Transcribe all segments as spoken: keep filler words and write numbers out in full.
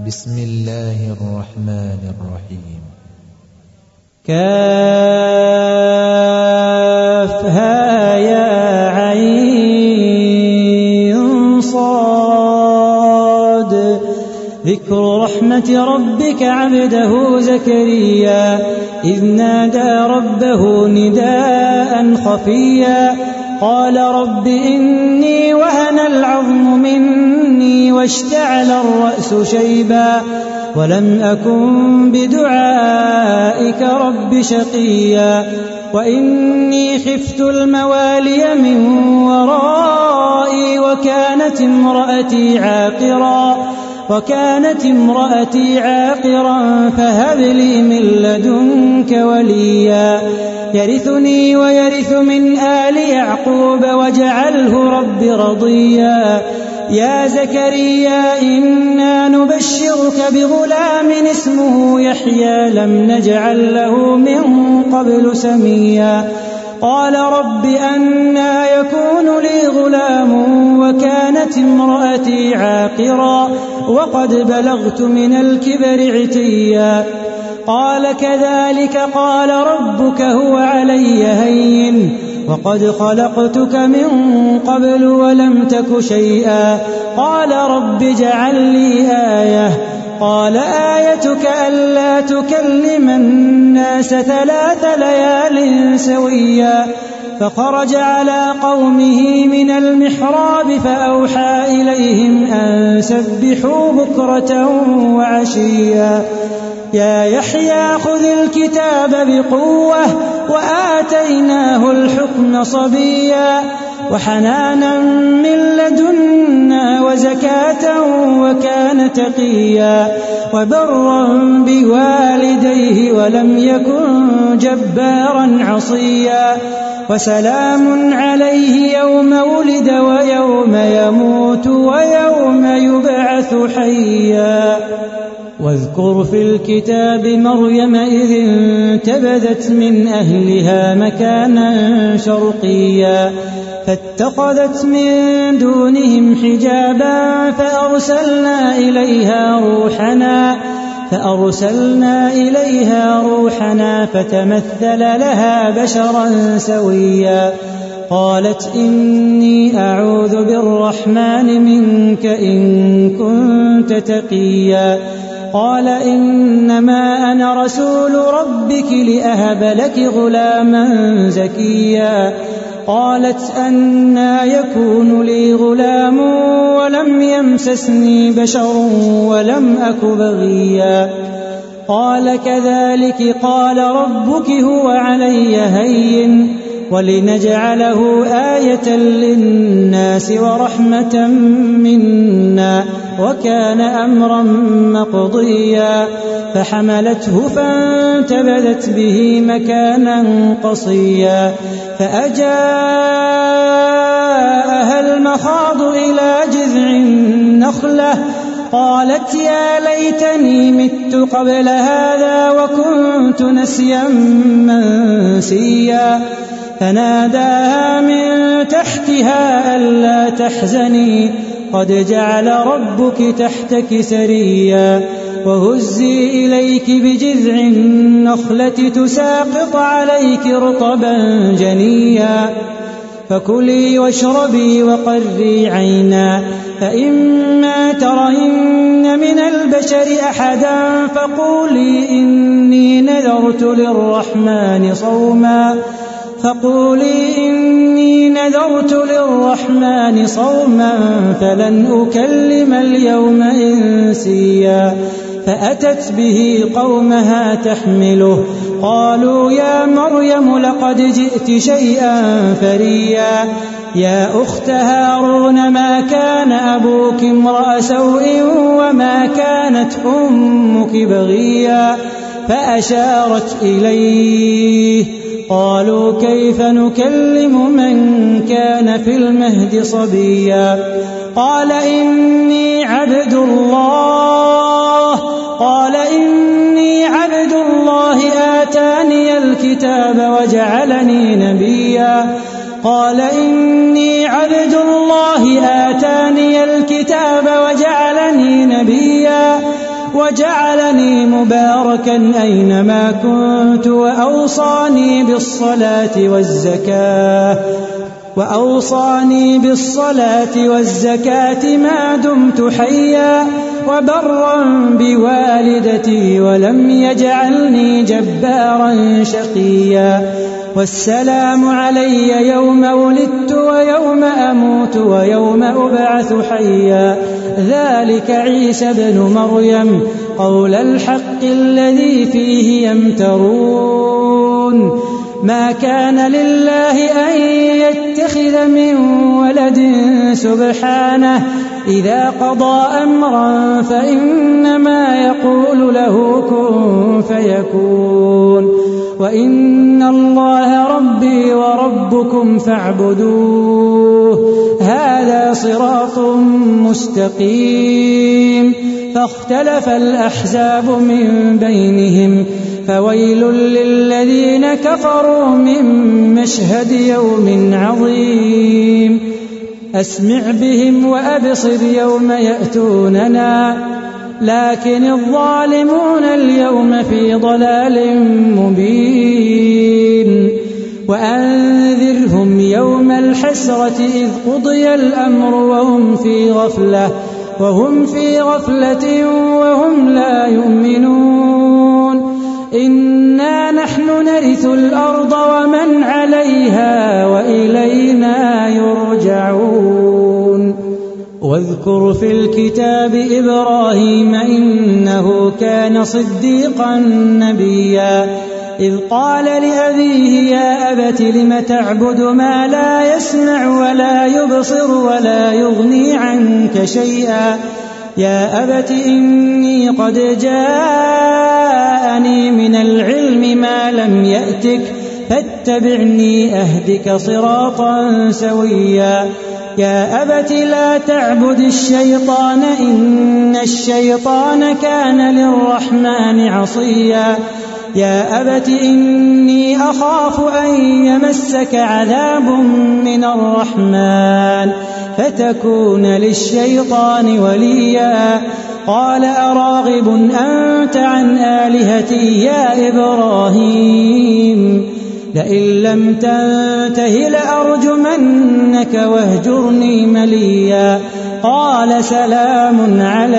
بسم الله الرحمن الرحيم. كافها يا عين صاد ذكر رحمة ربك عبده زكريا إذ نادى ربه نداء خفيا قال رب إني وهن العظم مني واشتعل الرأس شيبا ولم أكن بدعائك رب شقيا وإني خفت الموالي من ورائي وكانت امرأتي عاقرا وكانت امرأتي عاقرا فهب لي من لدنك وليا يرثني ويرث من آل يعقوب واجعله رب رضيا يا زكريا إنا نبشرك بغلام اسمه يحيى لم نجعل له من قبل سميا قال رب أنى يكون لي غلام وكانت امرأتي عاقرا وقد بلغت من الكبر عتيا قال كذلك قال ربك هو علي هين وقد خلقتك من قبل ولم تك شيئا قال رب اجعل لي آية قال آيتك ألا تكلم الناس ثلاث ليال سويا فخرج على قومه من المحراب فأوحى إليهم أن سبحوا بكرة وعشيا يا يحيى خذ الكتاب بقوة وآتيناه الحكم صبيا وحنانا من لدنا وزكاة وكان تقيا وبرا بوالديه ولم يكن جبارا عصيا وسلام عليه يوم ولد ويوم يموت ويوم يبعث حيا واذكر في الكتاب مريم إذ انتبذت من أهلها مكانا شرقيا فاتخذت من دونهم حجابا فأرسلنا إليها روحنا فأرسلنا إليها روحنا فتمثل لها بشرا سويا قالت إني أعوذ بالرحمن منك إن كنت تقيا قال إنما أنا رسول ربك لأهب لك غلاما زكيا قالت أنى يكون لي غلام ولم يمسسني بشر ولم أك بغيا قال كذلك قال ربك هو علي هين ولنجعله آية للناس ورحمة منا وكان أمرا مقضيا فحملته فانتبذت به مكانا قصيا فأجاءها المخاض إلى جذع النخلة قالت يا ليتني مت قبل هذا وكنت نسيا منسيا فناداها من تحتها ألا تحزني قد جعل ربك تحتك سريا وهزي إليك بجذع النخلة تساقط عليك رطبا جنيا فكلي واشربي وقري عينا فإما ترين من البشر أحدا فقولي إني نذرت للرحمن صوما فقولي إني نذرت للرحمن صوما فلن أكلم اليوم إنسيا فأتت به قومها تحمله قالوا يا مريم لقد جئت شيئا فريا يا أخت هارون ما كان أبوك امرأ سوء وما كانت أمك بغيا فأشارت إليه قالوا كيف نكلم من كان في المهد صبيا قال إني عبد الله قال إني عبد الله آتاني الكتاب وجعلني نبيا قال إني عبد الله آتاني الكتاب وجعلني نبيا وجعلني مباركا أينما كنت وأوصاني بالصلاة والزكاة وأوصاني بالصلاة والزكاة ما دمت حيا وبرا بوالدتي ولم يجعلني جبارا شقيا والسلام علي يوم ولدت ويوم أموت ويوم أبعث حيا ذلك عيسى بن مريم قول الحق الذي فيه يمترون ما كان لله أن يتخذ من ولد سبحانه إذا قضى أمرا فإنما يقول له كن فيكون وإن الله ربي وربكم فاعبدوه هذا صراط مستقيم فاختلف الأحزاب من بينهم فويل للذين كفروا من مشهد يوم عظيم أسمع بهم وأبصر يوم يأتوننا لكن الظالمون اليوم في ضلال مبين وأنذرهم يوم الحسرة إذ قضي الأمر وهم في غفلة وهم في غفلة وهم لا يؤمنون إنا نحن نرث الأرض ومن عليها وإلينا يرجعون واذكر في الكتاب إبراهيم إنه كان صديقا نبيا إذ قال لأبيه يا أبت لم تعبد ما لا يسمع ولا يبصر ولا يغني عنك شيئا يا أبت إني قد جاءني من العلم ما لم يأتك فاتبعني أهدك صراطا سويا يا أبت لا تعبد الشيطان إن الشيطان كان للرحمن عصيا يا أبت إني أخاف أن يمسك عذاب من الرحمن فتكون للشيطان وليا قال أراغب أنت عن آلهتي يا إبراهيم لئن لم تنته لأرجمنك واهجرني مليا قال سلام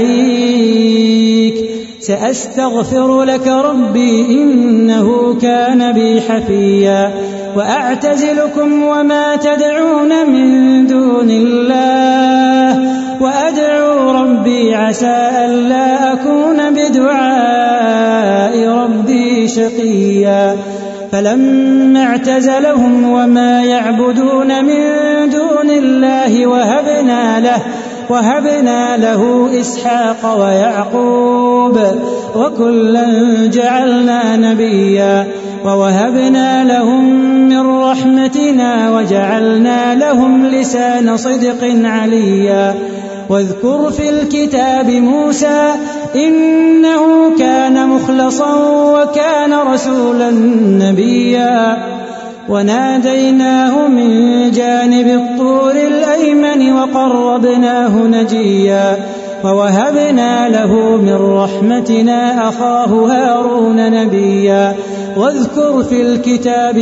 عليك سأستغفر لك ربي إنه كان بي حفيا وأعتزلكم وما تدعون من دون الله وأدعو ربي عسى ألا أكون بدعاء ربي شقيا فلما اعتزلهم وما يعبدون من دون الله وهبنا له وهبنا له إسحاق ويعقوب وكلا جعلنا نبيا ووهبنا لهم من رحمتنا وجعلنا لهم لسان صدق عليا واذكر في الكتاب موسى إنه كان مخلصا وكان رسولا نبيا وناديناه من جانب الطور الأيمن وقربناه نجيا ووهبنا له من رحمتنا أخاه هارون نبيا واذكر في الكتاب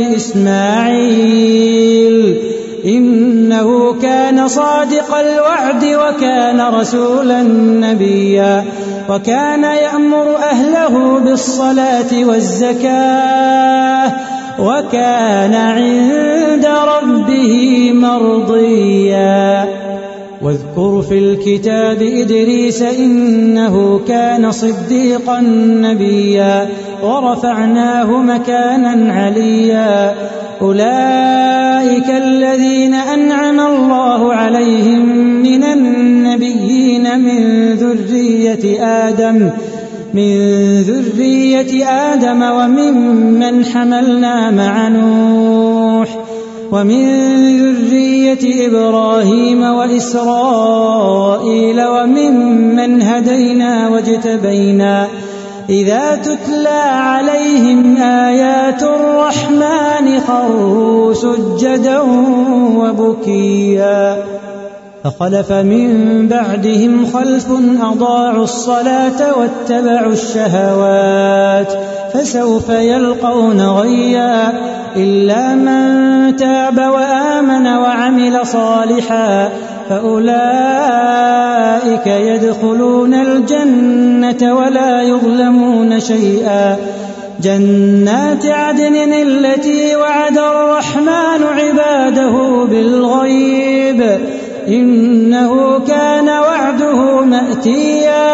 إسماعيل إنه كان صادق الوعد وكان رسولا نبيا وكان يأمر أهله بالصلاة والزكاة وكان عند ربه مرضيا واذكر في الكتاب إدريس إنه كان صديقا نبيا ورفعناه مكانا عليا أولئك الذين أنعم الله عليهم من النبيين من ذرية آدم من ذرية آدم وممن حملنا مع نوح ومن ذرية إبراهيم وإسرائيل وممن هدينا واجتبينا إذا تتلى عليهم آيات الرحمن خروا سجدا وبكيا فخلف من بعدهم خلف أضاعوا الصلاة واتبعوا الشهوات فسوف يلقون غيا إلا من تاب وآمن وعمل صالحا فأولئك يدخلون الجنة ولا يظلمون شيئا جنات عدن التي وعد الرحمن عباده بالغيب إنه كان وعده مأتيا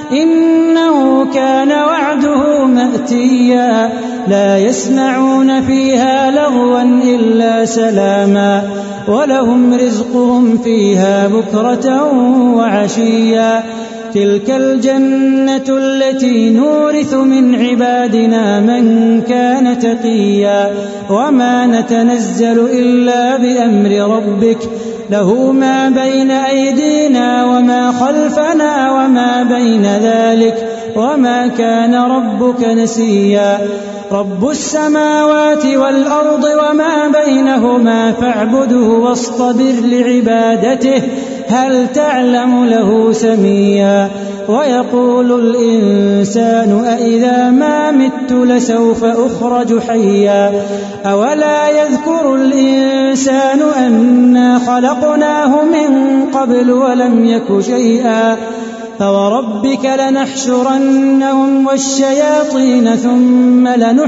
إنه كان وعده مأتيا لا يسمعون فيها لغوا إلا سلاما ولهم رزقهم فيها بكرة وعشيا تلك الجنة التي نورث من عبادنا من كان تقيا وما نتنزل إلا بأمر ربك له ما بين أيدينا وما خلفنا وما بين ذلك وما كان ربك نسيا رب السماوات والأرض وما بينهما فاعبده واصطبر لعبادته هل تعلم له سميا ويقول الإنسان أإذا ما مت لسوف أخرج حيا أولا يذكر الإنسان أنا خلقناه من قبل ولم يك شيئا فوربك لنحشرنهم والشياطين ثم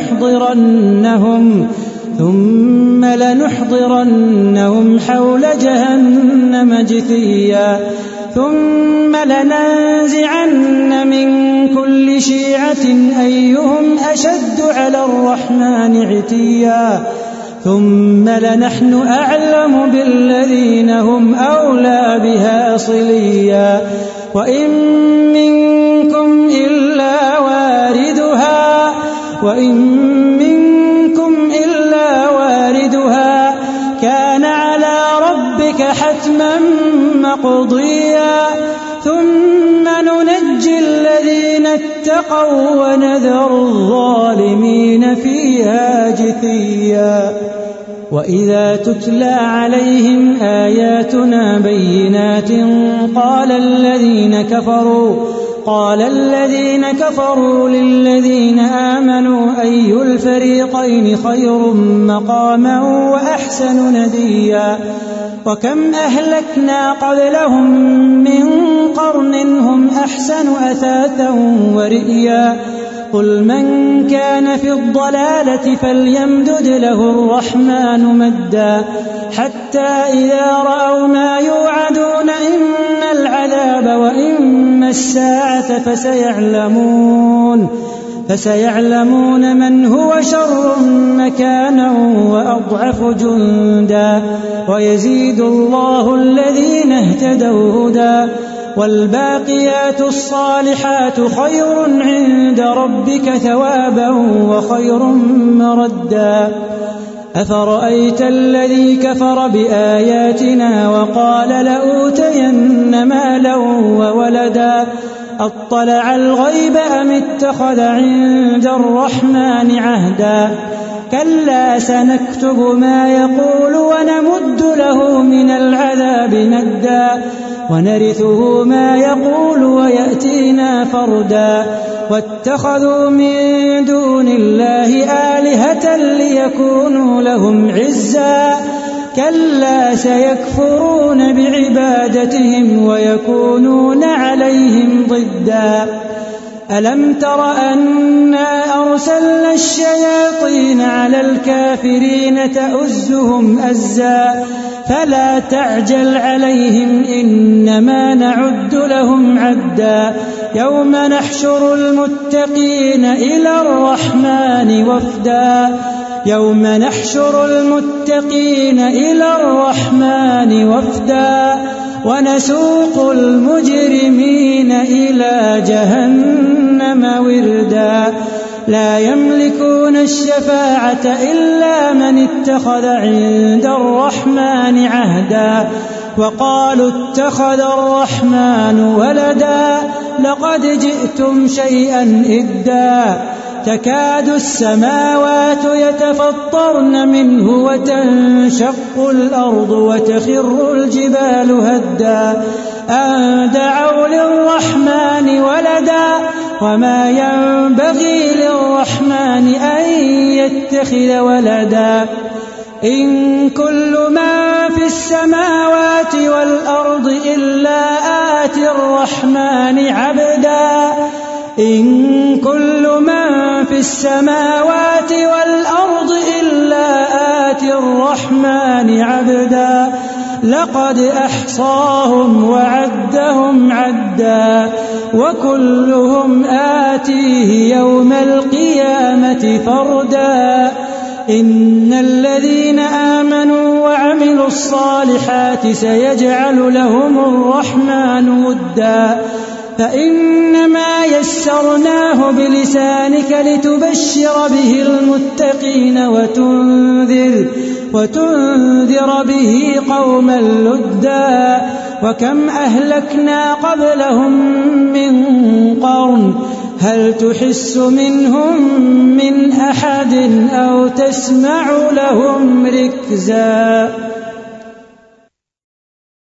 لنحضرنهم ثم لنحضرنهم حول جهنم جثيا ثم لننزعن من كل شيعة أيهم أشد على الرحمن عتيا ثم لنحن أعلم بالذين هم أولى بها صليا وإن منكم إلا واردها وإن منكم إلا واردها كان على ربك حتما مقضيا ثم ننجي الذين اتقوا ونذر الظالمين فيها جثيا وإذا تتلى عليهم آياتنا بينات قال الذين كفروا قال الذين كفروا للذين آمنوا أي الفريقين خير مقاما وأحسن نديا وكم أهلكنا قبلهم من قرن هم أحسن أثاثا ورئيا قل من كان في الضلالة فليمدد له الرحمن مدا حتى إذا رأوا ما يوعدون إما العذاب وإما الساعة فسيعلمون فسيعلمون من هو شر مكانا وأضعف جندا ويزيد الله الذين اهتدوا هدى والباقيات الصالحات خير عند ربك ثوابا وخير مردا أفرأيت الذي كفر بآياتنا وقال لأوتين مالا وولدا أطلع الغيب أم اتخذ عند الرحمن عهدا كلا سنكتب ما يقول ونمد له من العذاب مدا ونرثه ما يقول ويأتينا فردا واتخذوا من دون الله آلهة ليكونوا لهم عزا كلا سيكفرون بعبادتهم ويكونون عليهم ضدا ألم تر أنا أرسلنا الشياطين على الكافرين تؤزهم أزا فلا تعجل عليهم إنما نعد لهم عدا يوم نحشر المتقين إلى الرحمن وفدا يوم نحشر المتقين إلى الرحمن وفدا ونسوق المجرمين إلى جهنم وردا لا يملكون الشفاعة إلا من اتخذ عند الرحمن عهدا وقالوا اتخذ الرحمن ولدا لقد جئتم شيئا إدا تكاد السماوات يتفطرن منه وتنشق الأرض وتخر الجبال هدا أن دعوا للرحمن ولدا وما ينبغي للرحمن أن يتخذ ولدا إن كل من في السماوات والأرض إلا آتي الرحمن عبدا إن كل من في السماوات والأرض إلا آتي الرحمن عبدا لقد أحصاهم وعدهم عدا وكلهم آتيه يوم القيامة فردا إن الذين آمنوا وعملوا الصالحات سيجعل لهم الرحمن ودا فإنما يسرناه بلسانك لتبشر به المتقين وتنذر, وتنذر به قوما لدا وكم أهلكنا قبلهم من قرن هل تحس منهم من أحد أو تسمع لهم ركزا.